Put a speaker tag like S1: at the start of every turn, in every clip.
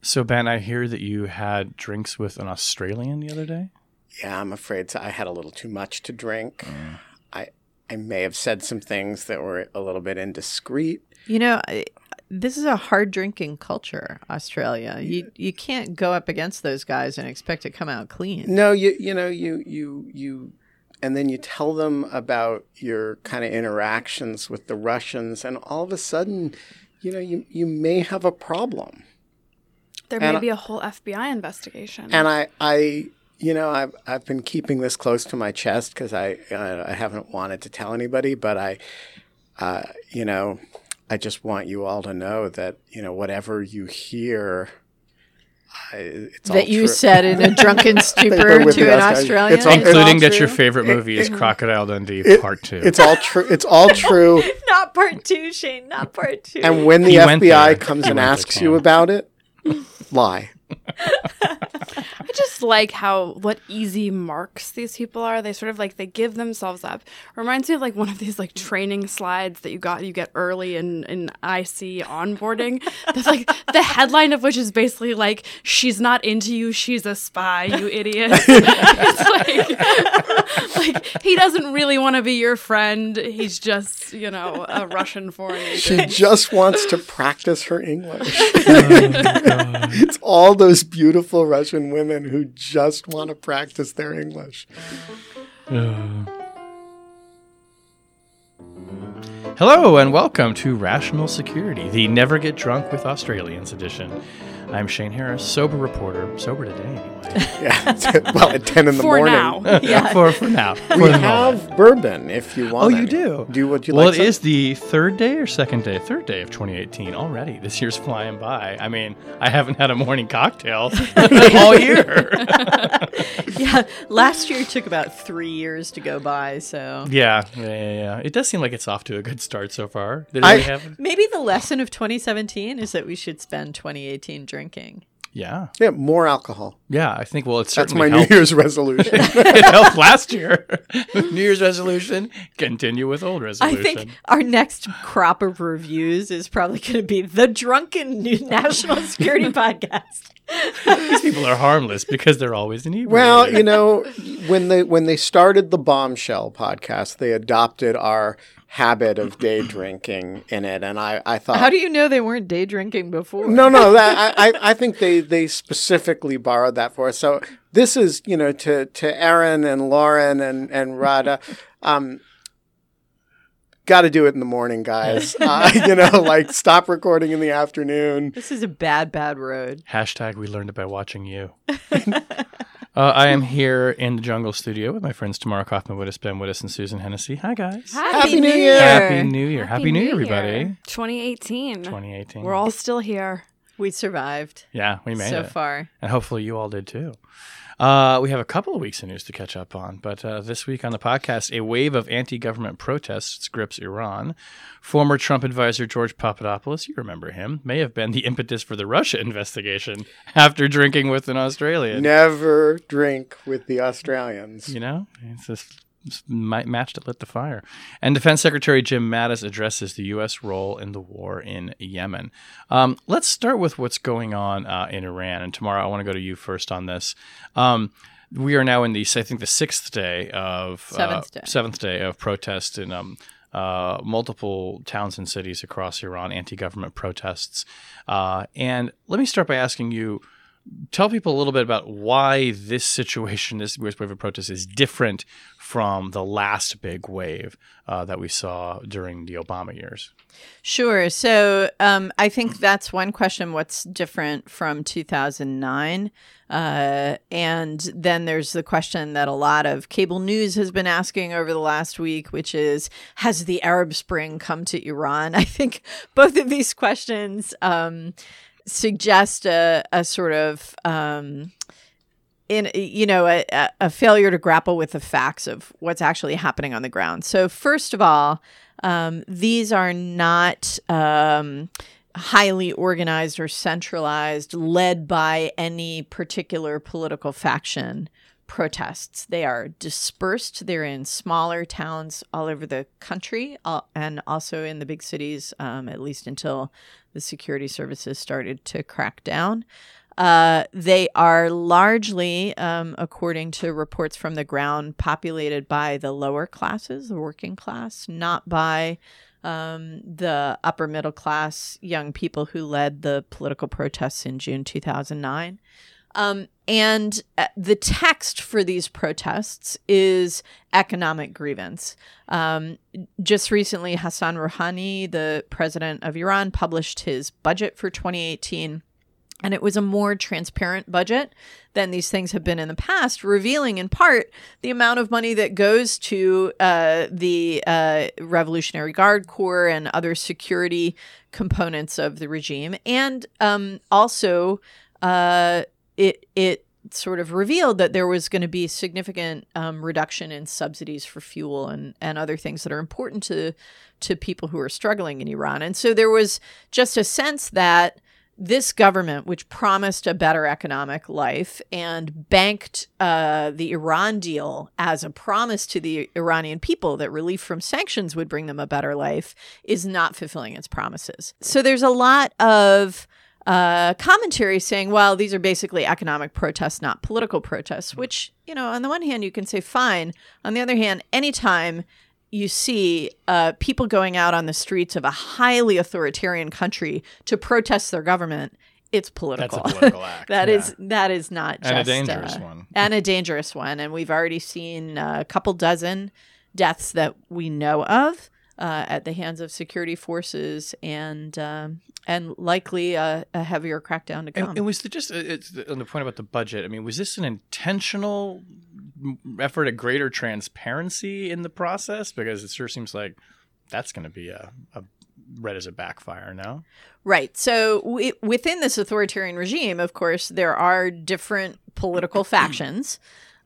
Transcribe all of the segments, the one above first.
S1: So, Ben, I hear that you had drinks with an Australian the other day?
S2: Yeah, I'm afraid I had a little too much to drink. I may have said some things that were a little bit indiscreet.
S3: You know, this is a hard drinking culture, Australia. You can't go up against those guys and expect to come out clean.
S2: No, you and then you tell them about your kind of interactions with the Russians, and all of a sudden, you may have a problem.
S4: There may be a whole FBI investigation.
S2: And I've been keeping this close to my chest because I haven't wanted to tell anybody, but I just want you all to know that, whatever you hear, it's
S3: that
S2: all
S3: you
S2: true.
S3: said in a drunken stupor to an Australian,
S1: including that your favorite movie is Crocodile Dundee Part 2.
S2: It's all true. It's all true.
S3: Not Part 2, Shane. Not Part 2.
S2: And when the FBI comes and asks you about it, lie.
S4: I just like what easy marks these people are. They sort of they give themselves up. Reminds me of one of these training slides that you get early in IC onboarding. That's the headline of which is basically she's not into you, she's a spy, you idiot. It's he doesn't really want to be your friend. He's just, a Russian foreign agent.
S2: She just wants to practice her English. It's all those beautiful Russian women who just want to practice their English.
S1: Hello and welcome to Rational Security, the Never Get Drunk with Australians edition. I'm Shane Harris, sober reporter. Sober today, anyway.
S2: Yeah, well, at 10 in the morning.
S4: Now.
S3: Yeah.
S1: For now.
S2: We have bourbon if you want.
S1: Oh, you do?
S2: Would you
S1: well,
S2: like
S1: it
S2: some?
S1: is the third day of 2018 already. This year's flying by. I mean, I haven't had a morning cocktail all year.
S3: Yeah, last year took about 3 years to go by, so...
S1: Yeah. It does seem like it's off to a good start so far. Did it really happen?
S3: Maybe the lesson of 2017 is that we should spend 2018 drinking.
S1: Yeah.
S2: Yeah, more alcohol.
S1: Yeah, I think, it's
S2: That's
S1: certainly
S2: my
S1: helped.
S2: New Year's resolution.
S1: It helped last year. New Year's resolution, continue with old resolution.
S3: I think our next crop of reviews is probably going to be the Drunken National Security Podcast.
S1: These people are harmless because they're always inebriated.
S2: Well, when they started the Bombshell podcast, they adopted our habit of day drinking in it, and I thought,
S3: how do you know they weren't day drinking before?
S2: No, I think they specifically borrowed that for us. So this is to Aaron and Lauren and Rada. Got to do it in the morning, guys. Stop recording in the afternoon.
S3: This is a bad road.
S1: # we learned it by watching you. I am here in the Jungle Studio with my friends Tamara Kaufman-Wittes, Ben Wittes, and Susan Hennessy. Hi, guys.
S3: Happy New Year.
S1: Happy New Year. Happy New Year, everybody.
S4: 2018. We're all still here.
S3: We survived.
S1: Yeah, we made it.
S3: So far.
S1: And hopefully you all did too. We have a couple of weeks of news to catch up on, but this week on the podcast, a wave of anti-government protests grips Iran. Former Trump advisor George Papadopoulos, you remember him, may have been the impetus for the Russia investigation after drinking with an Australian.
S2: Never drink with the Australians.
S1: It's this match that lit the fire. And Defense Secretary Jim Mattis addresses the U.S. role in the war in Yemen. Let's start with what's going on in Iran. And Tamara, I want to go to you first on this. We are now in the seventh day of protest in multiple towns and cities across Iran, anti-government protests. And let me start by asking you, tell people a little bit about why this situation, this wave of protest, is different from the last big wave that we saw during the Obama years.
S3: Sure. So I think that's one question, what's different from 2009? And then there's the question that a lot of cable news has been asking over the last week, which is, has the Arab Spring come to Iran? I think both of these questions suggest a sort of a failure to grapple with the facts of what's actually happening on the ground. So first of all, these are not highly organized or centralized, led by any particular political faction protests. They are dispersed. They're in smaller towns all over the country and also in the big cities, at least until the security services started to crack down. They are largely, according to reports from the ground, populated by the lower classes, the working class, not by the upper middle class young people who led the political protests in June 2009. And the text for these protests is economic grievance. Just recently, Hassan Rouhani, the president of Iran, published his budget for 2018. And it was a more transparent budget than these things have been in the past, revealing in part the amount of money that goes to the Revolutionary Guard Corps and other security components of the regime. And also, it sort of revealed that there was going to be significant reduction in subsidies for fuel and other things that are important to people who are struggling in Iran. And so there was just a sense that this government, which promised a better economic life and banked the Iran deal as a promise to the Iranian people that relief from sanctions would bring them a better life, is not fulfilling its promises. So there's a lot of commentary saying, well, these are basically economic protests, not political protests, which, on the one hand, you can say fine. On the other hand, anytime you see people going out on the streets of a highly authoritarian country to protest their government, it's political.
S1: That's a political act.
S3: That is not just...
S1: And a dangerous one.
S3: And a dangerous one. And we've already seen a couple dozen deaths that we know of at the hands of security forces and likely a heavier crackdown to come.
S1: And was it just on the point about the budget? I mean, was this an intentional effort at greater transparency in the process? Because it sure seems like that's going to be a read as a backfire, no?
S3: Right. So within this authoritarian regime, of course, there are different political factions.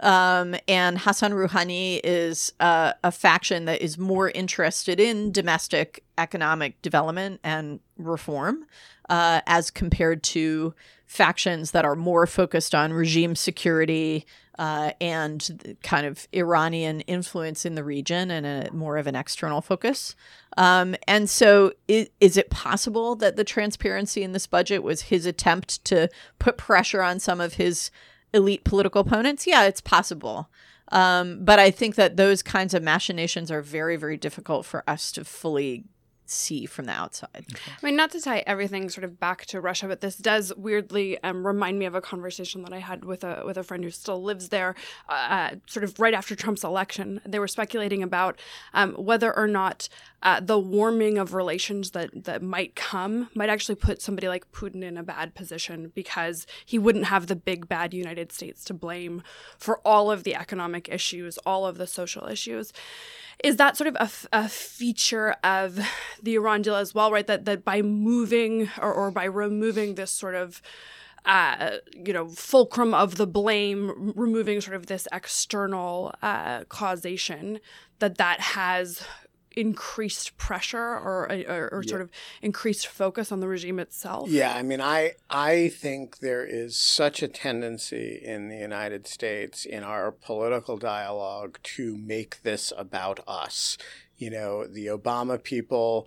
S3: And Hassan Rouhani is a faction that is more interested in domestic economic development and reform as compared to factions that are more focused on regime security and kind of Iranian influence in the region and more of an external focus. And so is it possible that the transparency in this budget was his attempt to put pressure on some of his elite political opponents? Yeah, it's possible. But I think that those kinds of machinations are very, very difficult for us to fully see from the outside.
S4: I mean, not to tie everything sort of back to Russia, but this does weirdly remind me of a conversation that I had with a friend who still lives there, sort of right after Trump's election. They were speculating about whether or not the warming of relations that might come might actually put somebody like Putin in a bad position because he wouldn't have the big bad United States to blame for all of the economic issues, all of the social issues. Is that sort of a feature of the Iran deal as well, right? That by moving or by removing this sort of, fulcrum of the blame, removing sort of this external causation, that has increased pressure or sort of increased focus on the regime itself?
S2: Yeah, I mean, I think there is such a tendency in the United States in our political dialogue to make this about us. The Obama people,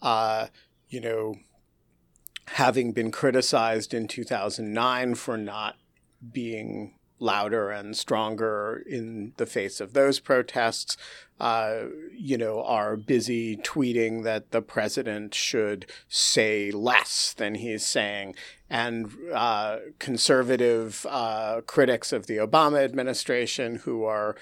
S2: having been criticized in 2009 for not being louder and stronger in the face of those protests, are busy tweeting that the president should say less than he's saying. And conservative critics of the Obama administration who are,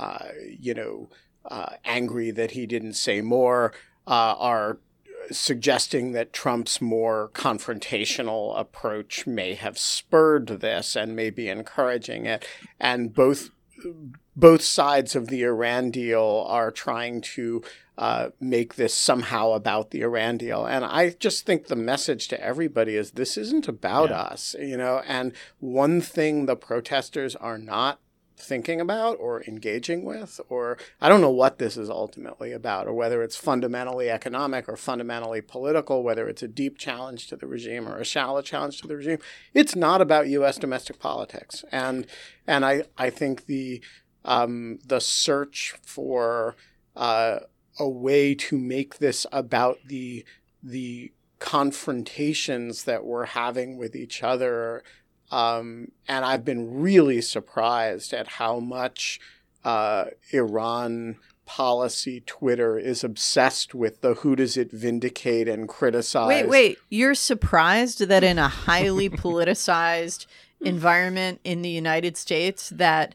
S2: angry that he didn't say more, are suggesting that Trump's more confrontational approach may have spurred this and may be encouraging it. And both sides of the Iran deal are trying to make this somehow about the Iran deal. And I just think the message to everybody is this isn't about us, and one thing the protesters are not thinking about or engaging with, or I don't know what this is ultimately about, or whether it's fundamentally economic or fundamentally political, whether it's a deep challenge to the regime or a shallow challenge to the regime. It's not about U.S. domestic politics. And I think the search for a way to make this about the confrontations that we're having with each other. And I've been really surprised at how much Iran policy Twitter is obsessed with the who does it vindicate and criticize.
S3: Wait. You're surprised that in a highly politicized environment in the United States that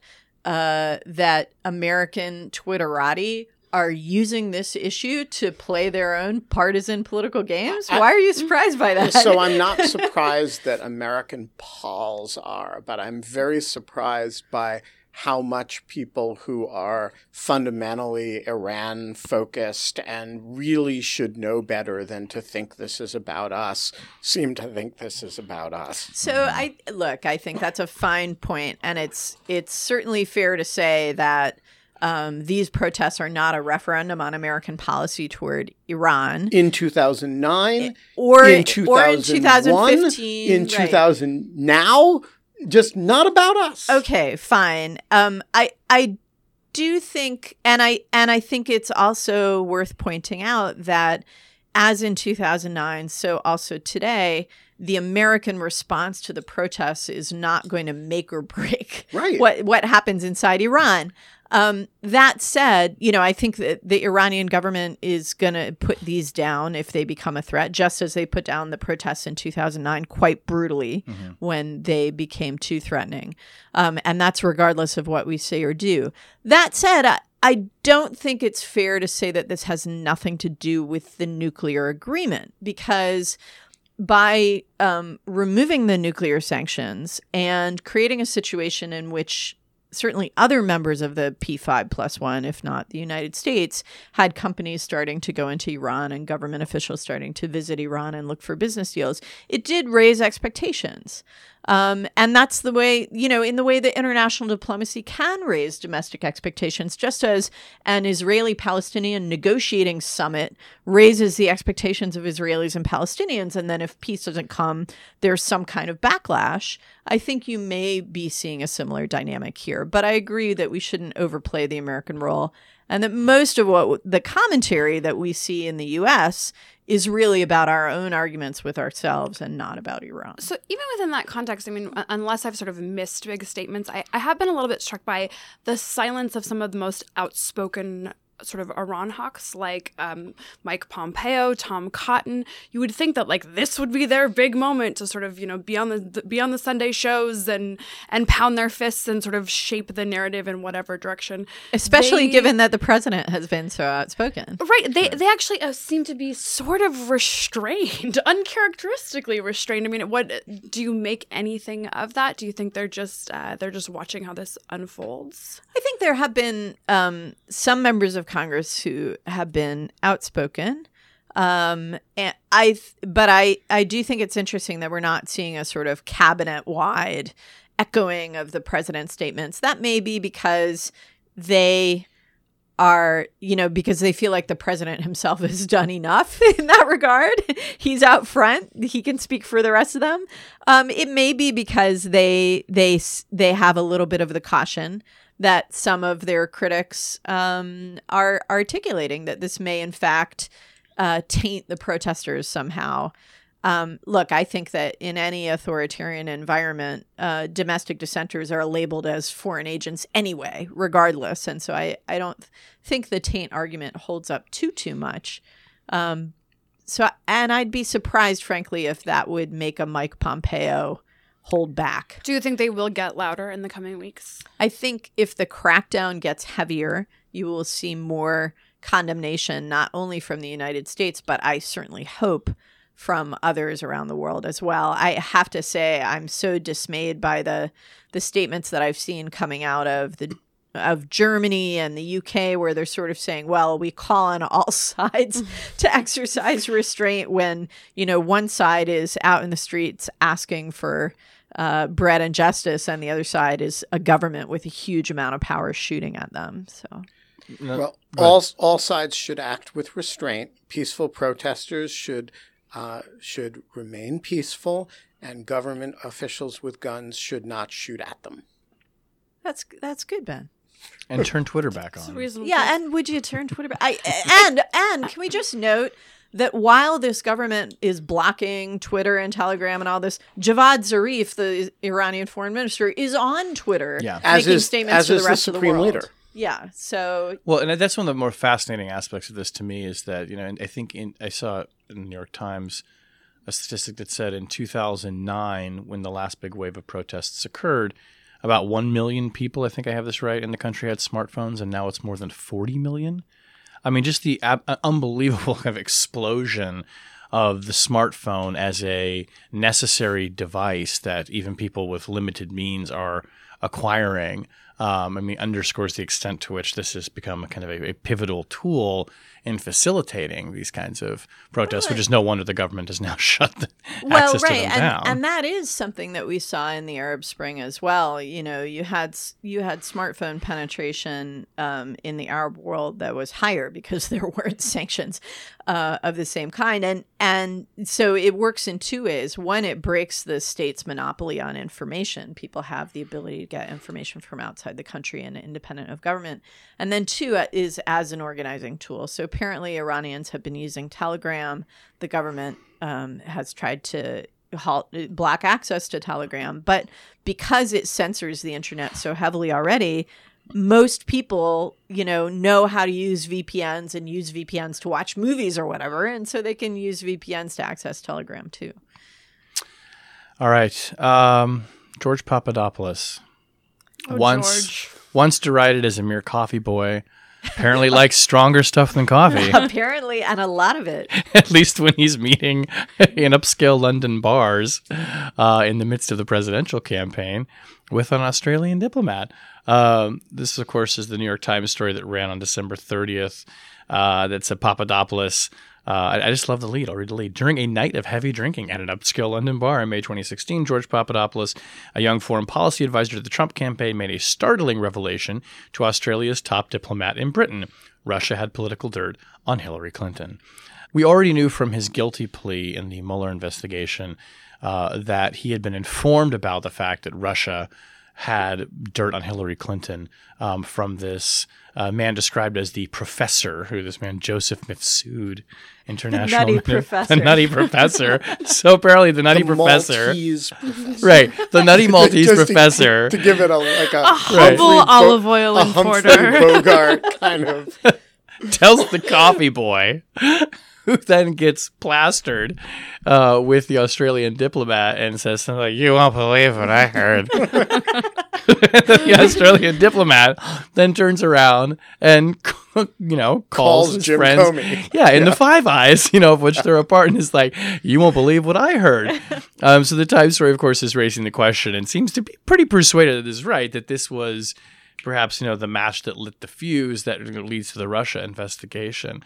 S3: American Twitterati are using this issue to play their own partisan political games? Why are you surprised by that?
S2: So I'm not surprised that American Pols are, but I'm very surprised by how much people who are fundamentally Iran-focused and really should know better than to think this is about us seem to think this is about us.
S3: So I think that's a fine point, and it's certainly fair to say that these protests are not a referendum on American policy toward Iran.
S2: In 2009,
S3: or
S2: in
S3: 2015,
S2: in 2000, now, just not about us.
S3: Okay, fine. I do think, and I think it's also worth pointing out that, as in 2009, so also today, the American response to the protests is not going to make or break what happens inside Iran. That said, I think that the Iranian government is going to put these down if they become a threat, just as they put down the protests in 2009 quite brutally when they became too threatening. And that's regardless of what we say or do. That said, I don't think it's fair to say that this has nothing to do with the nuclear agreement, because by removing the nuclear sanctions and creating a situation in which certainly other members of the P5+1, if not the United States, had companies starting to go into Iran and government officials starting to visit Iran and look for business deals, it did raise expectations. And that's the way, in the way that international diplomacy can raise domestic expectations, just as an Israeli-Palestinian negotiating summit raises the expectations of Israelis and Palestinians. And then if peace doesn't come, there's some kind of backlash. I think you may be seeing a similar dynamic here. But I agree that we shouldn't overplay the American role, and that most of what the commentary that we see in the U.S. is really about our own arguments with ourselves and not about Iran.
S4: So even within that context, I mean, unless I've sort of missed big statements, I have been a little bit struck by the silence of some of the most outspoken sort of Iran hawks like Mike Pompeo, Tom Cotton. You would think that like this would be their big moment to sort of, be on the Sunday shows and pound their fists and sort of shape the narrative in whatever direction.
S3: Especially given that the president has been so outspoken.
S4: Right. They actually seem to be sort of restrained, uncharacteristically restrained. I mean, what do you make anything of that? Do you think they're just watching how this unfolds?
S3: I think there have been some members of Congress who have been outspoken. But I do think it's interesting that we're not seeing a sort of cabinet-wide echoing of the president's statements. That may be because they are, because they feel like the president himself has done enough in that regard. He's out front. He can speak for the rest of them. It may be because they have a little bit of the caution that some of their critics are articulating, that this may in fact taint the protesters somehow. Look, I think that in any authoritarian environment, domestic dissenters are labeled as foreign agents anyway, regardless. And so I don't think the taint argument holds up too much. And I'd be surprised, frankly, if that would make a Mike Pompeo hold back.
S4: Do you think they will get louder in the coming weeks?
S3: I think if the crackdown gets heavier, you will see more condemnation, not only from the United States, but I certainly hope from others around the world as well. I have to say, I'm so dismayed by the statements that I've seen coming out of Germany and the UK, where they're sort of saying, well, we call on all sides to exercise restraint when, one side is out in the streets asking for bread and justice, and the other side is a government with a huge amount of power shooting at them. So,
S2: Well, all sides should act with restraint. Peaceful protesters should remain peaceful, and government officials with guns should not shoot at them.
S3: that's good, Ben.
S1: And turn Twitter back
S4: It's
S1: on.
S4: reasonable.
S3: Yeah, and would you turn Twitter back? And can we just note that while this government is blocking Twitter and Telegram and all this, Javad Zarif, the Iranian foreign minister, is on Twitter
S1: Yeah.
S3: making statements to the rest of the
S2: Supreme
S3: world.
S2: Leader.
S3: Yeah, so
S1: Well, and that's one of the more fascinating aspects of this to me is that, and I think I saw in the New York Times a statistic that said in 2009, when the last big wave of protests occurred, about 1 million people, I think I have this right, in the country had smartphones, and now it's more than 40 million. I mean, just the unbelievable kind of explosion of the smartphone as a necessary device that even people with limited means are acquiring. Underscores the extent to which this has become a kind of a pivotal tool in facilitating these kinds of protests, which is no wonder the government has now shut the access to them down.
S3: and that is something that we saw in the Arab Spring as well. You had smartphone penetration in the Arab world that was higher because there weren't sanctions of the same kind, and so it works in two ways. One, it breaks the state's monopoly on information. People have the ability to get information from outside the country and independent of government. And then two is as an organizing tool. So apparently Iranians have been using Telegram. The government has tried to block access to Telegram. But because it censors the internet so heavily already, most people, know how to use VPNs and use VPNs to watch movies or whatever. And so they can use VPNs to access Telegram too.
S1: All right. George Papadopoulos.
S4: Oh,
S1: once
S4: George.
S1: derided as a mere coffee boy, apparently likes stronger stuff than coffee,
S3: Apparently, and a lot of it.
S1: at least when he's meeting in upscale London bars in the midst of the presidential campaign with an Australian diplomat. This, of course, is the New York Times story that ran on December 30th that said Papadopoulos. I just love the lead. I'll read the lead. During a night of heavy drinking at an upscale London bar in May 2016, George Papadopoulos, a young foreign policy advisor to the Trump campaign, made a startling revelation to Australia's top diplomat in Britain. Russia had political dirt on Hillary Clinton. We already knew from his guilty plea in the Mueller investigation that he had been informed about the fact that Russia had dirt on Hillary Clinton from this man described as the professor, who this man, Joseph Mifsud, international
S3: Professor.
S1: the nutty professor. So apparently the nutty professor.
S2: Maltese professor.
S1: Right. The nutty Maltese
S2: Just
S1: professor.
S2: To give it a
S4: humble olive oil and
S2: Humphrey
S4: porter.
S2: Bogart kind of.
S1: tells the coffee boy, who then gets plastered with the Australian diplomat and says something like, "You won't believe what I heard." The Australian diplomat then turns around and, calls his
S2: Jim
S1: friends.
S2: Comey.
S1: Yeah, in the Five Eyes, of which they're a part, and is like, "You won't believe what I heard." So the Times story, of course, is raising the question and seems to be pretty persuaded that this is right, that this was perhaps, the match that lit the fuse that leads to the Russia investigation.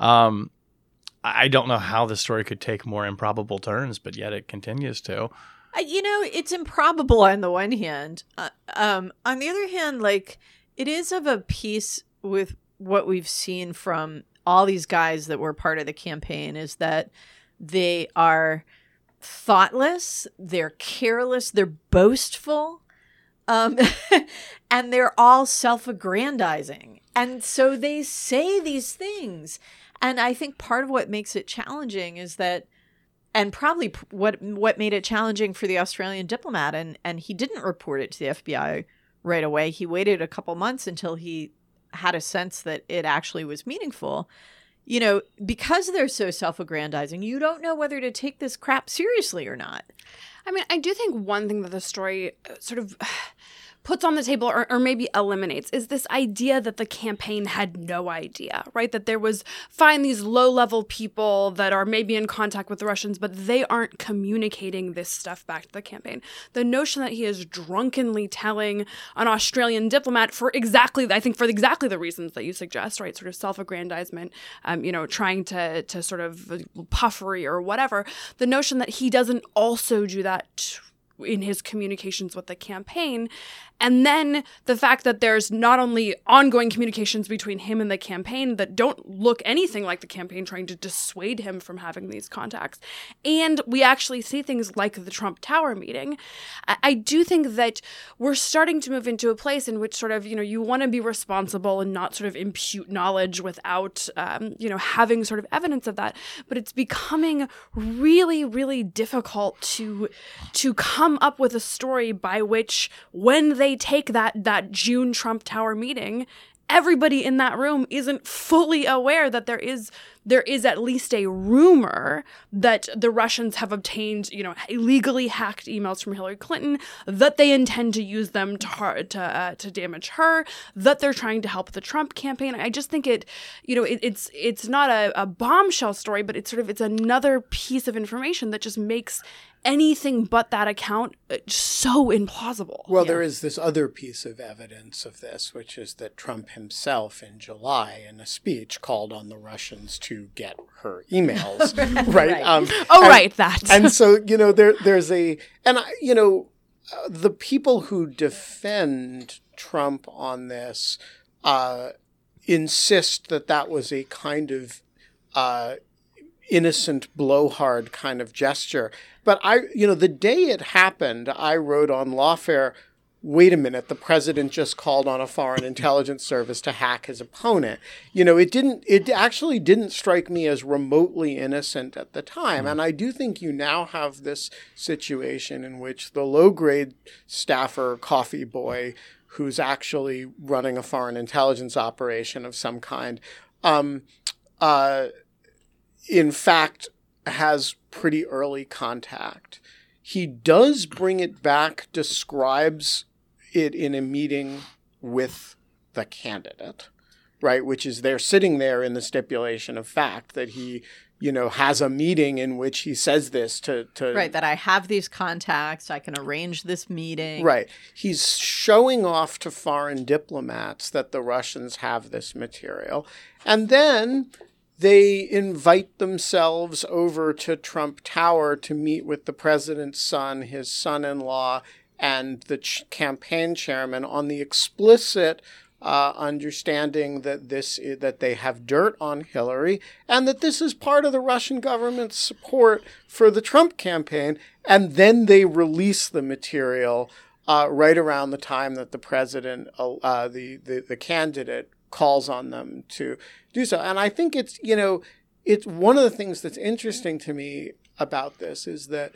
S1: I don't know how the story could take more improbable turns, but yet it continues to.
S3: It's improbable on the one hand. On the other hand, it is of a piece with what we've seen from all these guys that were part of the campaign, is that they are thoughtless, they're careless, they're boastful, and they're all self-aggrandizing. And so they say these things. And I think part of what makes it challenging is that, and probably what made it challenging for the Australian diplomat, and he didn't report it to the FBI right away. He waited a couple months until he had a sense that it actually was meaningful. Because they're so self-aggrandizing, you don't know whether to take this crap seriously or not.
S4: I mean, I do think one thing that the story sort of puts on the table or maybe eliminates is this idea that the campaign had no idea, right? That there was, find these low-level people that are maybe in contact with the Russians, but they aren't communicating this stuff back to the campaign. The notion that he is drunkenly telling an Australian diplomat for exactly the reasons that you suggest, right? Sort of self-aggrandizement, trying to sort of puffery or whatever. The notion that he doesn't also do that in his communications with the campaign. And then the fact that there's not only ongoing communications between him and the campaign that don't look anything like the campaign trying to dissuade him from having these contacts, and we actually see things like the Trump Tower meeting, I do think that we're starting to move into a place in which sort of, you want to be responsible and not sort of impute knowledge without, having sort of evidence of that. But it's becoming really, really difficult to come up with a story by which, when they take that June Trump Tower meeting, everybody in that room isn't fully aware that there is at least a rumor that the Russians have obtained, illegally hacked emails from Hillary Clinton, that they intend to use them to damage her, that they're trying to help the Trump campaign. I just think it's not a bombshell story, but it's another piece of information that just makes anything but that account so implausible.
S2: Well, there is this other piece of evidence of this, which is that Trump himself in July in a speech called on the Russians to get her emails, right?
S4: Right. That.
S2: And so, there's the people who defend Trump on this insist that was a kind of innocent blowhard kind of gesture. But the day it happened, I wrote on Lawfare, wait a minute, the president just called on a foreign intelligence service to hack his opponent. It actually didn't strike me as remotely innocent at the time. And I do think you now have this situation in which the low-grade staffer coffee boy who's actually running a foreign intelligence operation of some kind, in fact, has pretty early contact. He does bring it back, describes it in a meeting with the candidate, right? Which is they're sitting there in the stipulation of fact that he, has a meeting in which he says this to
S3: right, that I have these contacts, I can arrange this meeting.
S2: Right. He's showing off to foreign diplomats that the Russians have this material. And then they invite themselves over to Trump Tower to meet with the president's son, his son-in-law, and the campaign chairman on the explicit understanding that they have dirt on Hillary and that this is part of the Russian government's support for the Trump campaign. And then they release the material right around the time that the president, the candidate, calls on them to do so. And I think it's one of the things that's interesting to me about this is that,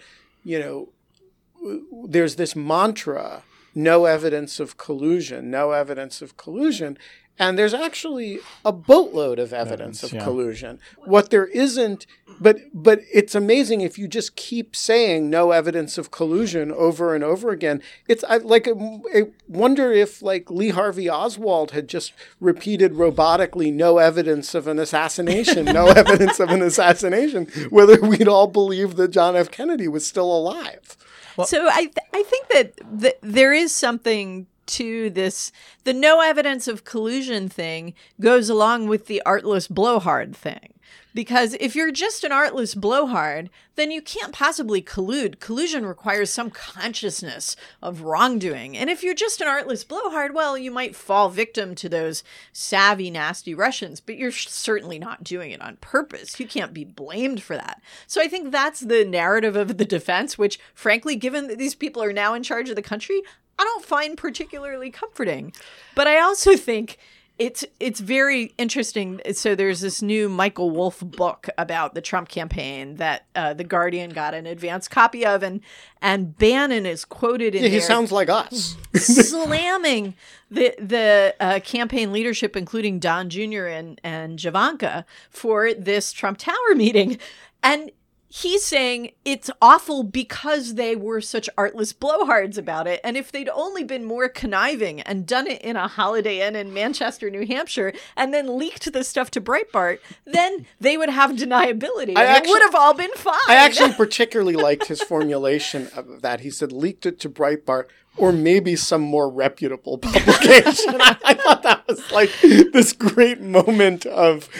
S2: there's this mantra, no evidence of collusion, no evidence of collusion. And there's actually a boatload of evidence of collusion. What there isn't, but it's amazing if you just keep saying no evidence of collusion over and over again. I wonder if Lee Harvey Oswald had just repeated robotically no evidence of an assassination, no evidence of an assassination, whether we'd all believe that John F. Kennedy was still alive.
S3: So I think that there is something to this. The no evidence of collusion thing goes along with the artless blowhard thing. Because if you're just an artless blowhard, then you can't possibly collude. Collusion requires some consciousness of wrongdoing. And if you're just an artless blowhard, well, you might fall victim to those savvy, nasty Russians, but you're certainly not doing it on purpose. You can't be blamed for that. So I think that's the narrative of the defense, which, frankly, given that these people are now in charge of the country, I don't find particularly comforting. But I also think it's very interesting. So there's this new Michael Wolff book about the Trump campaign that The Guardian got an advance copy of, and Bannon is quoted in there.
S2: He sounds like us.
S3: Slamming the campaign leadership, including Don Jr. and Javanka, for this Trump Tower meeting. And he's saying it's awful because they were such artless blowhards about it. And if they'd only been more conniving and done it in a Holiday Inn in Manchester, New Hampshire, and then leaked the stuff to Breitbart, then they would have deniability. It would have all been fine.
S2: I actually particularly liked his formulation of that. He said, leaked it to Breitbart or maybe some more reputable publication. I thought that was like this great moment of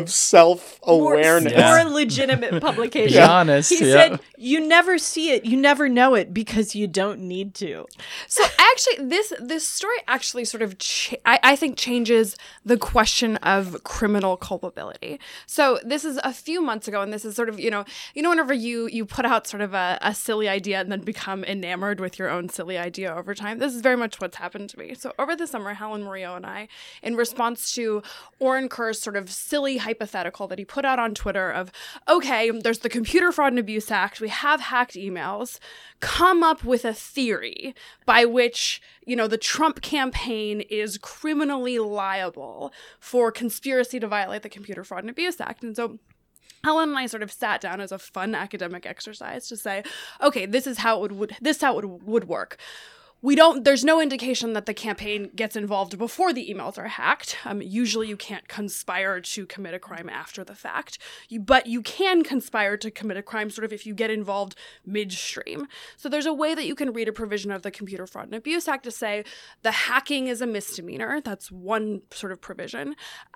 S2: self-awareness.
S3: More legitimate publication.
S1: Be honest.
S3: He said, you never see it, you never know it because you don't need to.
S4: So actually, this story actually sort of, I think, changes the question of criminal culpability. So this is a few months ago, and this is sort of, whenever you put out sort of a silly idea and then become enamored with your own silly idea over time. This is very much what's happened to me. So over the summer, Helen Murillo and I, in response to Oren Kerr's sort of silly hypothetical that he put out on Twitter of, okay, there's the Computer Fraud and Abuse Act, we have hacked emails, come up with a theory by which, the Trump campaign is criminally liable for conspiracy to violate the Computer Fraud and Abuse Act. And so Helen and I sort of sat down as a fun academic exercise to say, okay, this is how it would work. There's no indication that the campaign gets involved before the emails are hacked. Usually you can't conspire to commit a crime after the fact, but you can conspire to commit a crime sort of if you get involved midstream. So there's a way that you can read a provision of the Computer Fraud and Abuse Act to say the hacking is a misdemeanor. That's one sort of provision.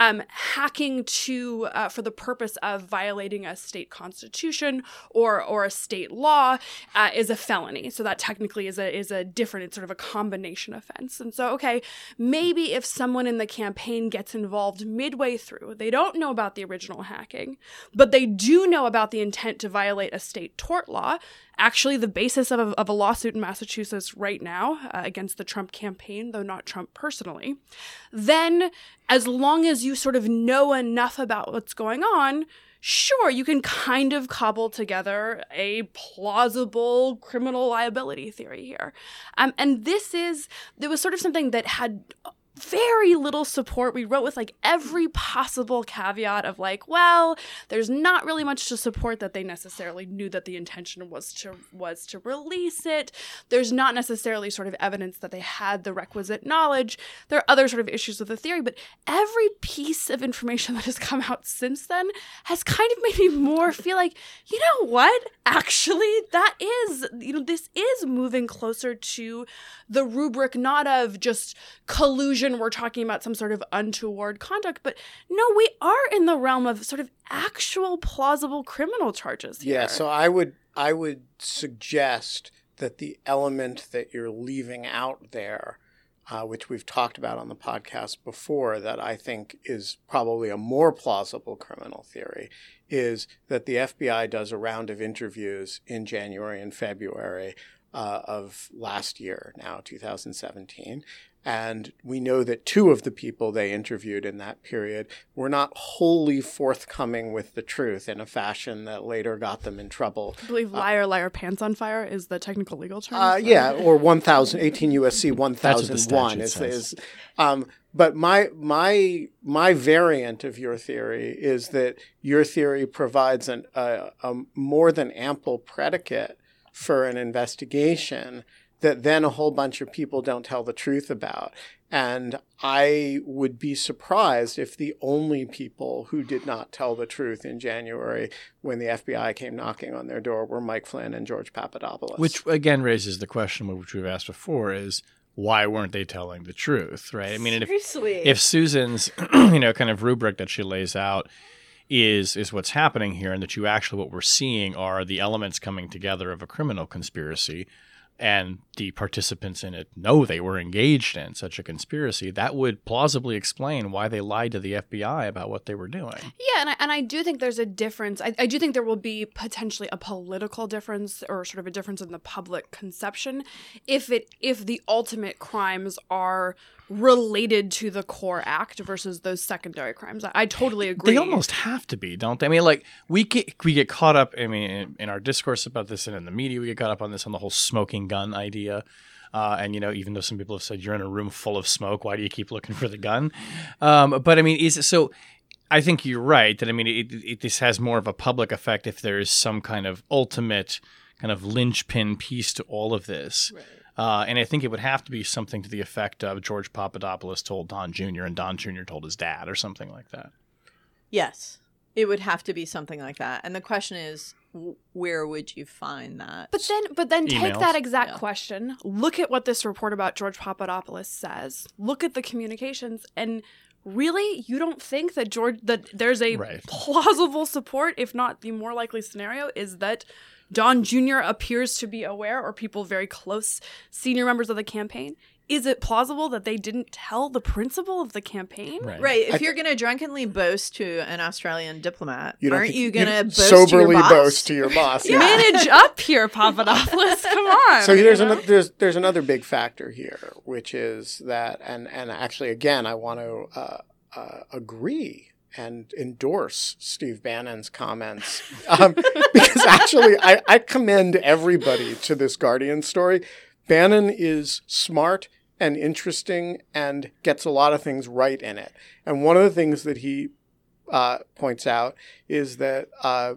S4: Hacking for the purpose of violating a state constitution or a state law is a felony. So that technically is a different, sort of a combination offense. And so, okay, maybe if someone in the campaign gets involved midway through, they don't know about the original hacking, but they do know about the intent to violate a state tort law, actually the basis of a lawsuit in Massachusetts right now against the Trump campaign, though not Trump personally, then as long as you sort of know enough about what's going on, sure, you can kind of cobble together a plausible criminal liability theory here. And there was sort of something that had very little support. We wrote with like every possible caveat of like, well, there's not really much to support that they necessarily knew that the intention was to release it. There's not necessarily sort of evidence that they had the requisite knowledge. There are other sort of issues with the theory, but every piece of information that has come out since then has kind of made me more feel like, you know what? Actually, this is moving closer to the rubric not of just collusion, we're talking about some sort of untoward conduct, but no, we are in the realm of sort of actual plausible criminal charges here.
S2: Yeah, so I would suggest that the element that you're leaving out there, which we've talked about on the podcast before, that I think is probably a more plausible criminal theory, is that the FBI does a round of interviews in January and February of last year, now 2017. And we know that two of the people they interviewed in that period were not wholly forthcoming with the truth in a fashion that later got them in trouble.
S4: I believe liar, liar, pants on fire is the technical legal term.
S2: Yeah, or 18 U.S.C. 1001 is. But my variant of your theory is that your theory provides a more than ample predicate for an investigation that then a whole bunch of people don't tell the truth about. And I would be surprised if the only people who did not tell the truth in January when the FBI came knocking on their door were Mike Flynn and George Papadopoulos.
S1: Which, again, raises the question, which we've asked before, is why weren't they telling the truth, right? I mean, if Susan's, kind of rubric that she lays out is what's happening here, and that what we're seeing are the elements coming together of a criminal conspiracy, and the participants in it know they were engaged in such a conspiracy, that would plausibly explain why they lied to the FBI about what they were doing.
S4: Yeah, and I do think there's a difference. I do think there will be potentially a political difference, or sort of a difference in the public conception, if the ultimate crimes are related to the core act versus those secondary crimes. I totally agree.
S1: They almost have to be, don't they? I mean, like we get caught up. I mean, in our discourse about this and in the media, we get caught up on this, on the whole smoking gun idea. And even though some people have said you're in a room full of smoke, why do you keep looking for the gun? But I mean, so I think you're right that, I mean, this has more of a public effect if there is some kind of ultimate kind of linchpin piece to all of this. Right. And I think it would have to be something to the effect of George Papadopoulos told Don Jr. and Don Jr. told his dad, or something like that.
S3: Yes, it would have to be something like that. And the question is, where would you find that?
S4: But then take
S1: Emails.
S4: that exact question, look at what this report about George Papadopoulos says, look at the communications, and really, you don't think that there's a plausible support, if not the more likely scenario, is that Don Jr. appears to be aware, or people very close, senior members of the campaign? Is it plausible that they didn't tell the principal of the campaign?
S3: Right. If you're going to drunkenly boast to an Australian diplomat,
S2: aren't
S3: you going to boast
S2: soberly
S3: to your boss?
S2: boast to your boss? Yeah.
S4: Manage up here, Papadopoulos. Come on.
S2: So there's another big factor here, which is that, and actually, again, I want to agree and endorse Steve Bannon's comments because actually, I commend everybody to this Guardian story. Bannon is smart and interesting and gets a lot of things right in it. And one of the things that he points out is that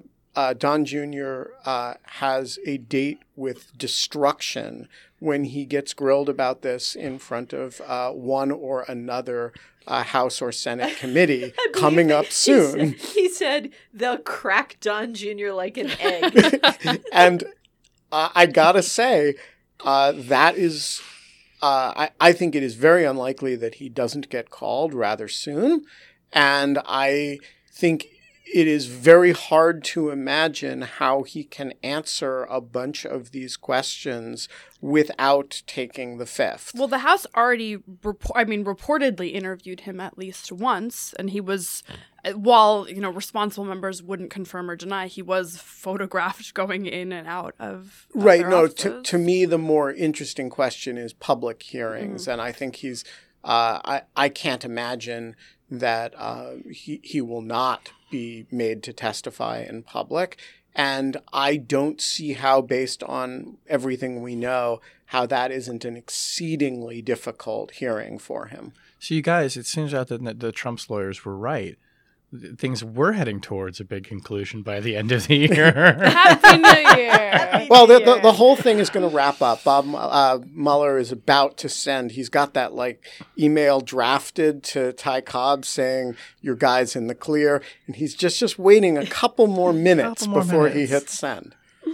S2: Don Jr. Has a date with destruction when he gets grilled about this in front of one or another House or Senate committee coming up soon.
S3: He said they'll crack Don Jr. like an egg.
S2: And I gotta say, that is... I think it is very unlikely that he doesn't get called rather soon. And I think it is very hard to imagine how he can answer a bunch of these questions without taking the fifth.
S4: Well, the House already, reportedly interviewed him at least once, and he was, while, responsible members wouldn't confirm or deny, he was photographed going in and out of
S2: right.
S4: their
S2: No,
S4: offices.
S2: to me, the more interesting question is public hearings, and I think he's. I can't imagine that he will not be made to testify in public. And I don't see how, based on everything we know, how that isn't an exceedingly difficult hearing for him.
S1: So you guys, it seems out that the Trump's lawyers were right. Things were heading towards a big conclusion by the end of the year.
S4: Happy New Year!
S2: Well, the whole thing is going to wrap up. Bob Mueller is about to send. He's got that email drafted to Ty Cobb saying your guy's in the clear, and he's just waiting a couple more minutes before he hits send.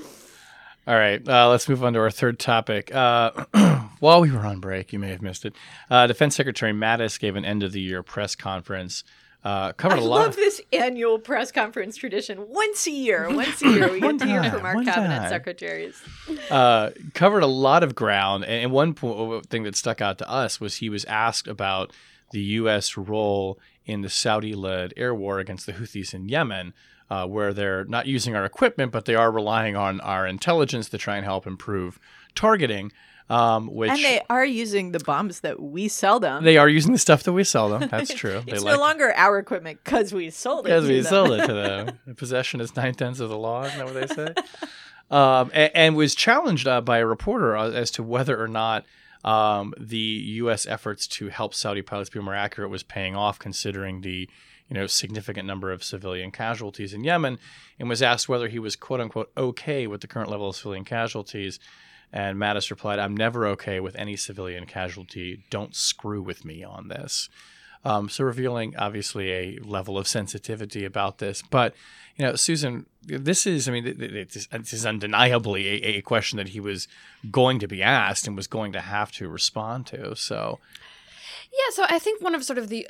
S1: All right, let's move on to our third topic. While we were on break, you may have missed it. Defense Secretary Mattis gave an end-of-the-year press conference.
S3: I love this annual press conference tradition. Once a year we get to hear from our cabinet secretaries.
S1: Covered a lot of ground, and one thing that stuck out to us was he was asked about the U.S. role in the Saudi-led air war against the Houthis in Yemen, where they're not using our equipment, but they are relying on our intelligence to try and help improve targeting. And
S3: they are using the bombs that we sell them.
S1: They are using the stuff that we sell them. That's true.
S3: It's no longer our equipment because we sold it to them.
S1: Because we sold it to them. Possession is 9/10 of the law. Isn't that what they say? And was challenged by a reporter as to whether or not the U.S. efforts to help Saudi pilots be more accurate was paying off, considering the significant number of civilian casualties in Yemen, and was asked whether he was, quote unquote, okay with the current level of civilian casualties. And Mattis replied, "I'm never okay with any civilian casualty. Don't screw with me on this." So revealing, obviously, a level of sensitivity about this. But, Susan, this is undeniably a question that he was going to be asked and was going to have to respond to. So,
S4: yeah, so I think one of sort of the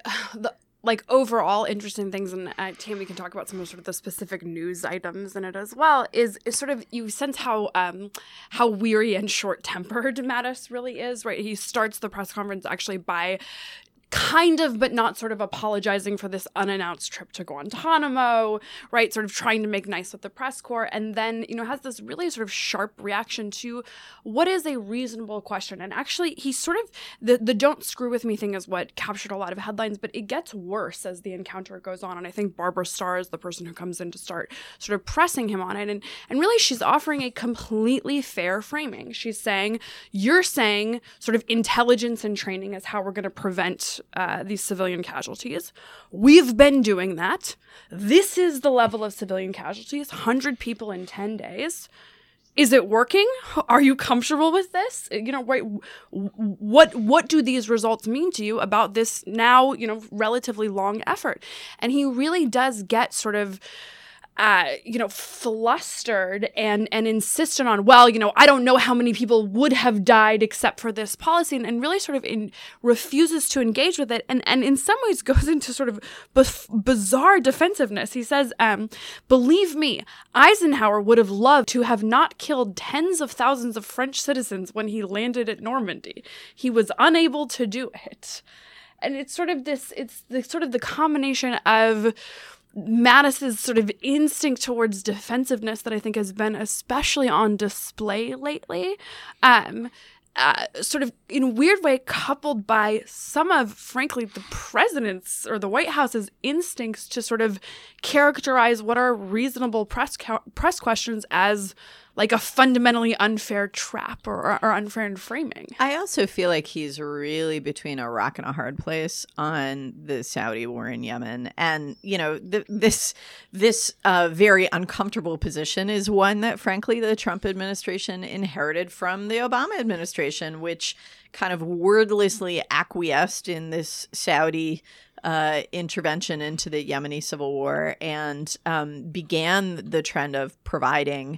S4: overall interesting things, and Tammy can talk about some of sort of the specific news items in it as well, is sort of you sense how weary and short-tempered Mattis really is, right? He starts the press conference actually by kind of, but not sort of apologizing for this unannounced trip to Guantanamo, right? Sort of trying to make nice with the press corps. And then, has this really sort of sharp reaction to what is a reasonable question. And actually, he sort of, the don't screw with me thing is what captured a lot of headlines, but it gets worse as the encounter goes on. And I think Barbara Starr is the person who comes in to start sort of pressing him on it. And really, she's offering a completely fair framing. She's saying, you're saying sort of intelligence and training is how we're going to prevent these civilian casualties. We've been doing that. This is the level of civilian casualties, 100 people in 10 days. Is it working? Are you comfortable with this? Right? What do these results mean to you about this now, relatively long effort? And he really does get sort of flustered and insistent on, well, I don't know how many people would have died except for this policy, and really sort of refuses to engage with it, and in some ways goes into sort of bizarre defensiveness. He says, believe me, Eisenhower would have loved to have not killed tens of thousands of French citizens when he landed at Normandy. He was unable to do it. And it's sort of the combination of Mattis's sort of instinct towards defensiveness that I think has been especially on display lately, sort of in a weird way coupled by some of, frankly, the president's or the White House's instincts to sort of characterize what are reasonable press questions as like a fundamentally unfair trap or unfair framing. I
S3: also feel like he's really between a rock and a hard place on the Saudi war in Yemen. And, this very uncomfortable position is one that, frankly, the Trump administration inherited from the Obama administration, which kind of wordlessly acquiesced in this Saudi intervention into the Yemeni civil war and began the trend of providing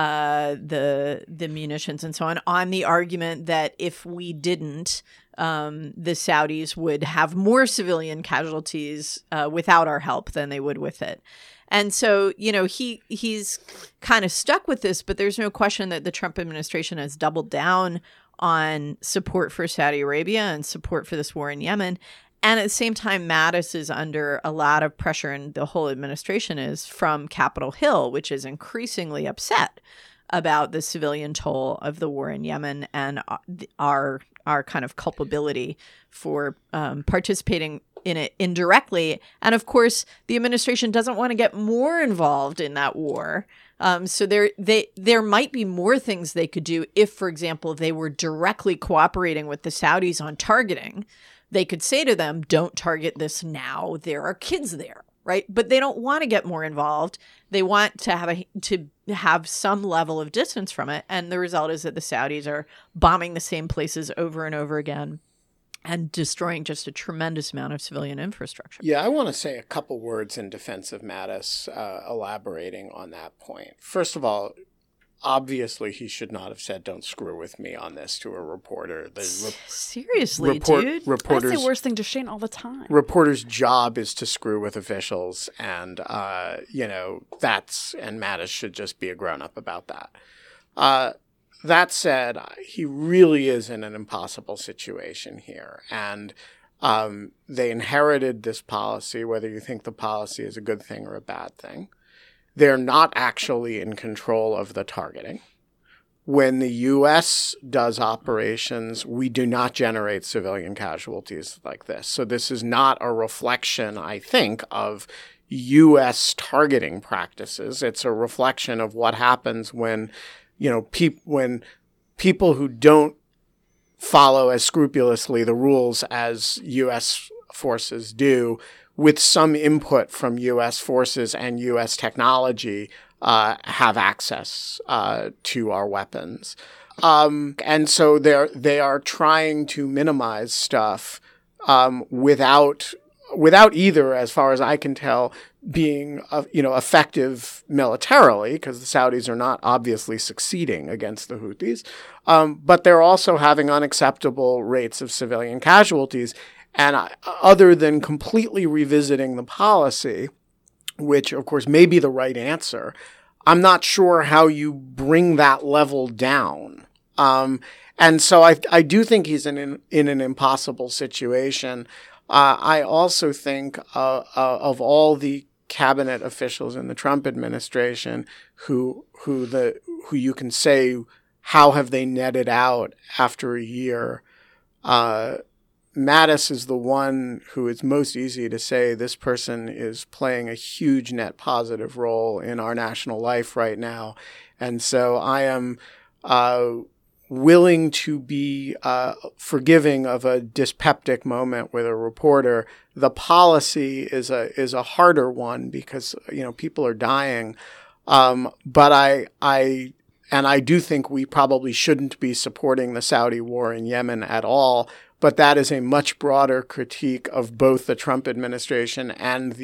S3: the munitions and so on the argument that if we didn't, the Saudis would have more civilian casualties without our help than they would with it. And so, he's kind of stuck with this, but there's no question that the Trump administration has doubled down on support for Saudi Arabia and support for this war in Yemen. And at the same time, Mattis is under a lot of pressure, and the whole administration is, from Capitol Hill, which is increasingly upset about the civilian toll of the war in Yemen and our kind of culpability for participating in it indirectly. And of course, the administration doesn't want to get more involved in that war. So there might be more things they could do if, for example, they were directly cooperating with the Saudis on targeting. They could say to them, don't target this now. There are kids there, right? But they don't want to get more involved. They want to have some level of distance from it. And the result is that the Saudis are bombing the same places over and over again and destroying just a tremendous amount of civilian infrastructure.
S2: Yeah, I want to say a couple words in defense of Mattis, elaborating on that point. First of all, obviously, he should not have said, don't screw with me on this to a reporter.
S3: Seriously, dude?
S4: That's the worst thing to Shane all the time.
S2: Reporter's job is to screw with officials, and, and Mattis should just be a grown-up about that. That said, he really is in an impossible situation here. And they inherited this policy, whether you think the policy is a good thing or a bad thing. They're not actually in control of the targeting. When the U.S. does operations, we do not generate civilian casualties like this. So this is not a reflection, I think, of U.S. targeting practices. It's a reflection of what happens when, when people who don't follow as scrupulously the rules as U.S. forces do, with some input from U.S. forces and U.S. technology, have access to our weapons. And so they are trying to minimize stuff without either, as far as I can tell, being effective militarily, because the Saudis are not obviously succeeding against the Houthis, but they're also having unacceptable rates of civilian casualties. And other than completely revisiting the policy, which, of course, may be the right answer, I'm not sure how you bring that level down. And so I do think he's in an impossible situation. I also think of all the cabinet officials in the Trump administration who you can say, how have they netted out after a year? Mattis is the one who it's most easy to say this person is playing a huge net positive role in our national life right now. And so I am willing to be forgiving of a dyspeptic moment with a reporter. The policy is a harder one because, people are dying. But I do think we probably shouldn't be supporting the Saudi war in Yemen at all. But that is a much broader critique of both the Trump administration and the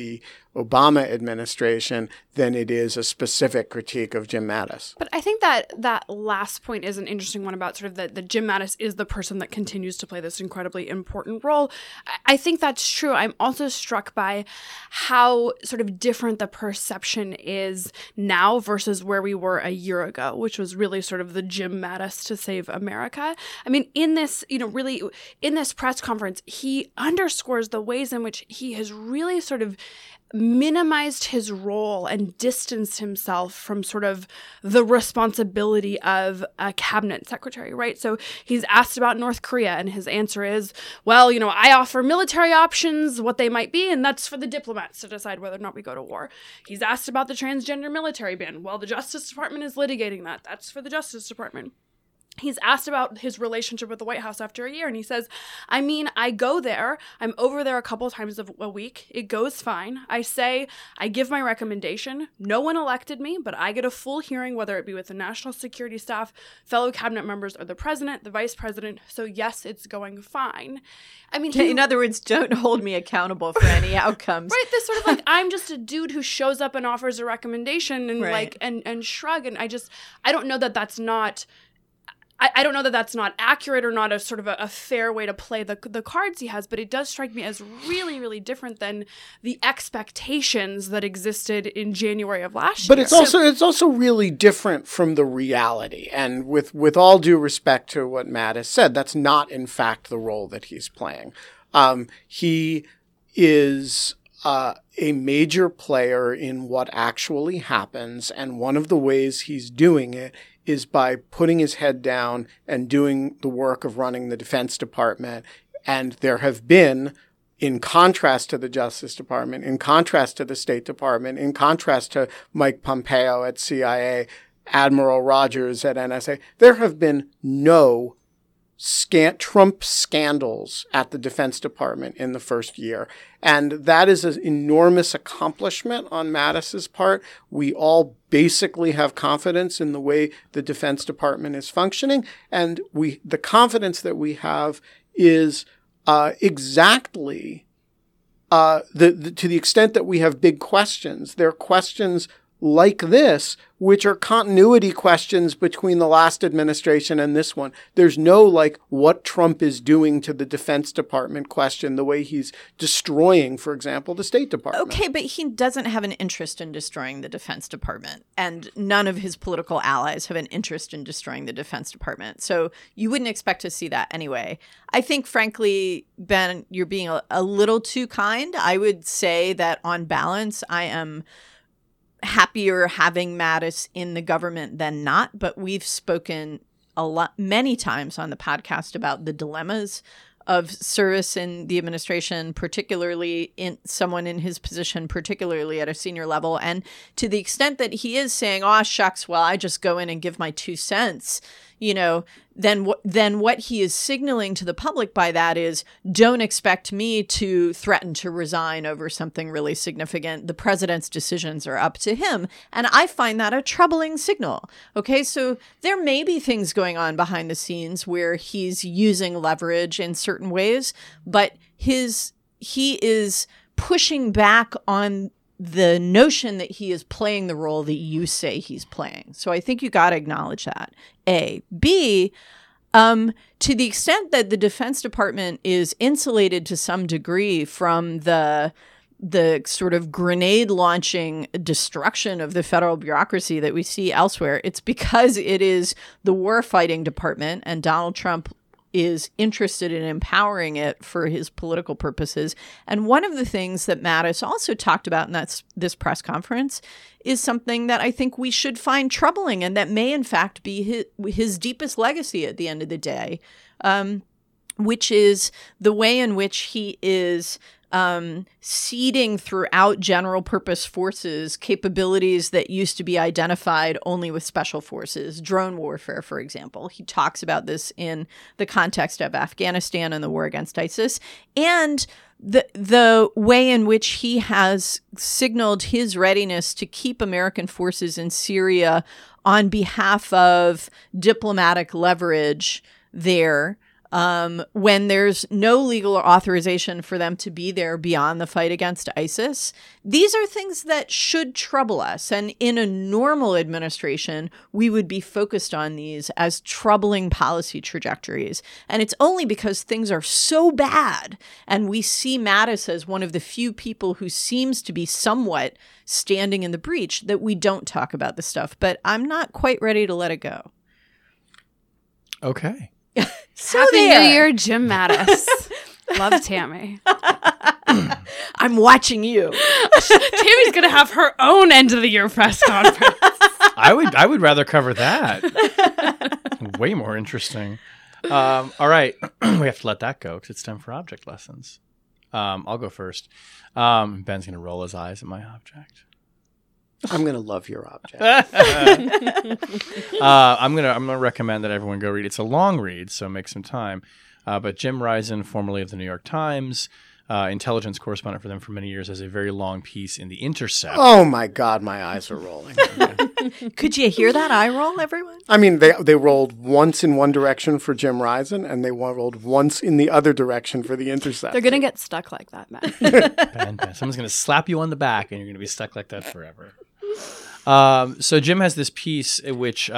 S2: Obama administration than it is a specific critique of Jim Mattis.
S4: But I think that last point is an interesting one about sort of that Jim Mattis is the person that continues to play this incredibly important role. I think that's true. I'm also struck by how sort of different the perception is now versus where we were a year ago, which was really sort of the Jim Mattis to save America. I mean, in this, really in this press conference, he underscores the ways in which he has really sort of minimized his role and distanced himself from sort of the responsibility of a cabinet secretary, right? So he's asked about North Korea, and his answer is, well, I offer military options, what they might be, and that's for the diplomats to decide whether or not we go to war. He's asked about the transgender military ban. Well, the Justice Department is litigating that. That's for the Justice Department. He's asked about his relationship with the White House after a year, and he says, I go there. I'm over there a couple of times a week. It goes fine. I give my recommendation. No one elected me, but I get a full hearing, whether it be with the national security staff, fellow cabinet members, or the president, the vice president. So yes, it's going fine. I mean,
S3: in other words, don't hold me accountable for any outcomes.
S4: Right. This sort of I'm just a dude who shows up and offers a recommendation and
S3: right.
S4: and shrug. And I don't know that that's not... I don't know that that's not accurate or not a sort of a fair way to play the cards he has, but it does strike me as really, really different than the expectations that existed in January of last year.
S2: But it's also really different from the reality. And with all due respect to what Matt has said, that's not in fact the role that he's playing. He is a major player in what actually happens, and one of the ways he's doing it is by putting his head down and doing the work of running the Defense Department. And there have been, in contrast to the Justice Department, in contrast to the State Department, in contrast to Mike Pompeo at CIA, Admiral Rogers at NSA, there have been no Trump scandals at the Defense Department in the first year. And that is an enormous accomplishment on Mattis's part. We all basically have confidence in the way the Defense Department is functioning. And the confidence that we have is exactly to the extent that we have big questions. There are questions like this, which are continuity questions between the last administration and this one. There's no what Trump is doing to the Defense Department question, the way he's destroying, for example, the State Department.
S3: Okay, but he doesn't have an interest in destroying the Defense Department, and none of his political allies have an interest in destroying the Defense Department. So you wouldn't expect to see that anyway. I think, frankly, Ben, you're being a little too kind. I would say that on balance, I am happier having Mattis in the government than not, but we've spoken many times on the podcast about the dilemmas of service in the administration, particularly in someone in his position, particularly at a senior level. And to the extent that he is saying, oh, shucks, well, I just go in and give my 2 cents, then what he is signaling to the public by that is, don't expect me to threaten to resign over something really significant. The president's decisions are up to him. And I find that a troubling signal. Okay, so there may be things going on behind the scenes where he's using leverage in certain ways, but he is pushing back on the notion that he is playing the role that you say he's playing. So I think you got to acknowledge that. A. B, to the extent that the Defense Department is insulated to some degree from the sort of grenade launching destruction of the federal bureaucracy that we see elsewhere, it's because it is the war-fighting department, and Donald Trump is interested in empowering it for his political purposes. And one of the things that Mattis also talked about in this press conference is something that I think we should find troubling, and that may in fact be his deepest legacy at the end of the day, which is the way in which he is seeding throughout general purpose forces capabilities that used to be identified only with special forces, drone warfare, for example. He talks about this in the context of Afghanistan and the war against ISIS, and the way in which he has signaled his readiness to keep American forces in Syria on behalf of diplomatic leverage there, when there's no legal authorization for them to be there beyond the fight against ISIS. These are things that should trouble us. And in a normal administration, we would be focused on these as troubling policy trajectories. And it's only because things are so bad and we see Mattis as one of the few people who seems to be somewhat standing in the breach that we don't talk about this stuff. But I'm not quite ready to let it go.
S1: Okay.
S3: So
S4: Happy
S3: there.
S4: New Year, Jim Mattis. Love Tammy.
S3: I'm watching you.
S4: Tammy's gonna have her own end of the year press conference.
S1: I would rather cover that. Way more interesting. All right. We have to let that go because it's time for object lessons. I'll go first. Ben's going to roll his eyes at my object.
S2: I'm going to love your object.
S1: I'm gonna recommend that everyone go read. It's a long read, so make some time. But Jim Risen, formerly of the New York Times, intelligence correspondent for them for many years, has a very long piece in The Intercept.
S2: Oh my God, my eyes are rolling.
S3: Could you hear that eye roll, everyone?
S2: I mean, they rolled once in one direction for Jim Risen, and they rolled once in the other direction for The Intercept.
S4: They're gonna get stuck like that, Matt.
S1: Ben, someone's gonna slap you on the back, and you're gonna be stuck like that forever. So Jim has this piece which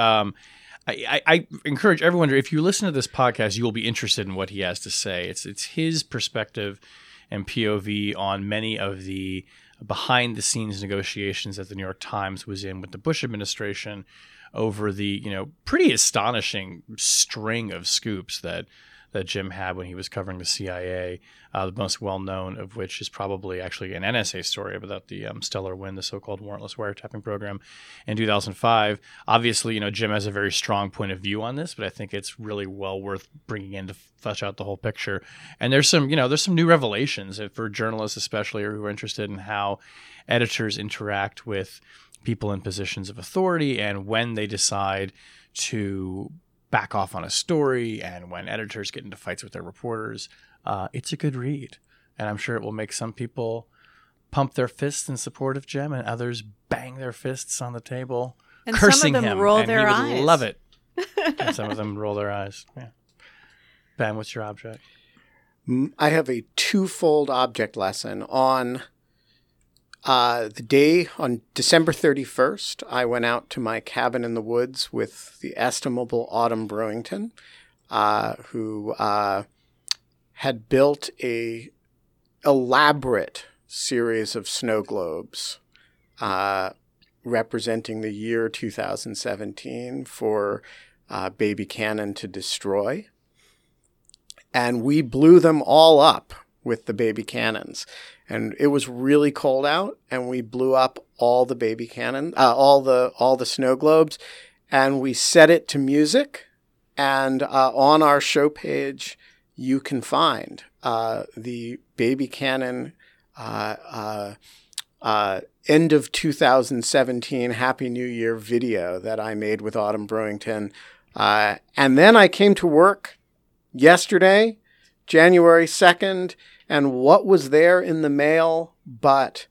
S1: I encourage everyone to, if you listen to this podcast, you will be interested in what he has to say. It's his perspective and POV on many of the behind-the-scenes negotiations that the New York Times was in with the Bush administration over the pretty astonishing string of scoops that Jim had when he was covering the CIA. The most well-known of which is probably actually an NSA story about the Stellar Wind, the so-called warrantless wiretapping program in 2005. Obviously, Jim has a very strong point of view on this, but I think it's really well worth bringing in to flesh out the whole picture. And there's some new revelations for journalists especially who are interested in how editors interact with people in positions of authority and when they decide to back off on a story and when editors get into fights with their reporters. It's a good read, and I'm sure it will make some people pump their fists in support of Jim and others bang their fists on the table,
S3: And
S1: cursing
S3: some of them
S1: him,
S3: roll
S1: and
S3: their
S1: he would
S3: eyes.
S1: love it. And some of them roll their eyes. Yeah. Ben, what's your object?
S2: I have a twofold object lesson. On the day on December 31st, I went out to my cabin in the woods with the estimable Autumn Brewington, who had built a elaborate series of snow globes representing the year 2017 for Baby Cannon to destroy. And we blew them all up with the baby cannons. And it was really cold out, and we blew up all the baby cannon, all the snow globes, and we set it to music. And on our show page, you can find the Baby Cannon end of 2017 Happy New Year video that I made with Autumn Brewington. And then I came to work yesterday, January 2nd, and what was there in the mail but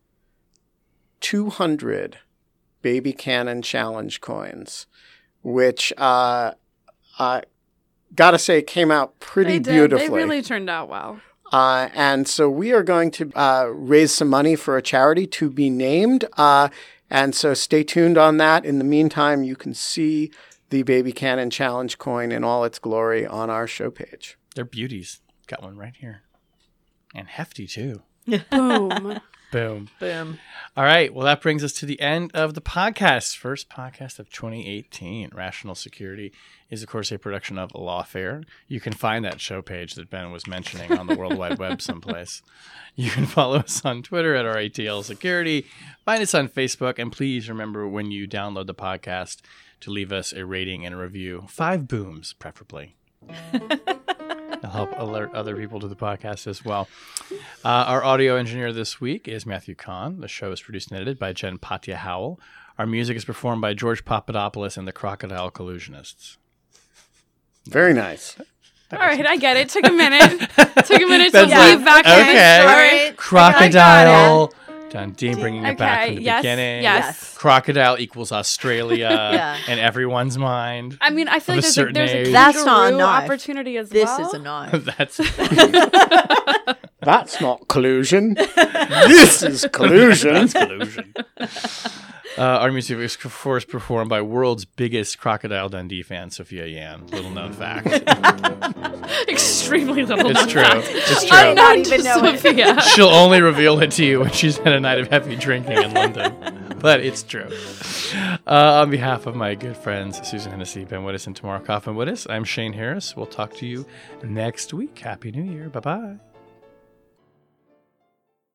S2: 200 Baby Cannon Challenge coins, which I gotta say came out pretty beautifully.
S4: They really turned out well.
S2: And so we are going to raise some money for a charity to be named. And so stay tuned on that. In the meantime, you can see the Baby Cannon Challenge coin in all its glory on our show page.
S1: They're beauties. Got one right here. And hefty, too.
S4: Boom.
S1: Boom.
S3: Boom.
S1: All right. Well, that brings us to the end of the podcast. First podcast of 2018. Rational Security is, of course, a production of Lawfare. You can find that show page that Ben was mentioning on the World Wide Web someplace. You can follow us on Twitter at RATL Security. Find us on Facebook. And please remember when you download the podcast to leave us a rating and a review. 5 booms, preferably. It'll help alert other people to the podcast as well. Our audio engineer this week is Matthew Kahn. The show is produced and edited by Jen Patja Howell. Our music is performed by George Papadopoulos and the Crocodile Collusionists.
S2: Very nice.
S4: All right, I get it. Took a minute. To
S1: Ben's
S4: weave back in.
S1: okay.
S4: All right.
S1: Crocodile Dundee, bringing it back from the
S4: yes,
S1: beginning.
S4: Yes.
S1: Crocodile equals Australia
S3: Yeah.
S1: in everyone's mind.
S4: I mean, I feel
S1: Of
S4: like
S1: a certain
S4: there's a
S1: age.
S3: That's not a
S4: kangaroo
S3: knife.
S4: opportunity as
S3: This
S4: well.
S3: is a knife.
S1: That's
S2: That's not collusion. This is collusion.
S1: collusion. Our music is performed by world's biggest Crocodile Dundee fan, Sophia Yan. Little known fact.
S4: Extremely little.
S1: It's true. It's true.
S3: I not
S4: Unknown
S3: even
S4: to
S3: know it.
S4: Sophia.
S1: She'll only reveal it to you when she's had a night of heavy drinking in London. But it's true. On behalf of my good friends, Susan Hennessy, Ben Wittes, and Tamara Kaufman Wittes, I'm Shane Harris. We'll talk to you next week. Happy New Year. Bye-bye.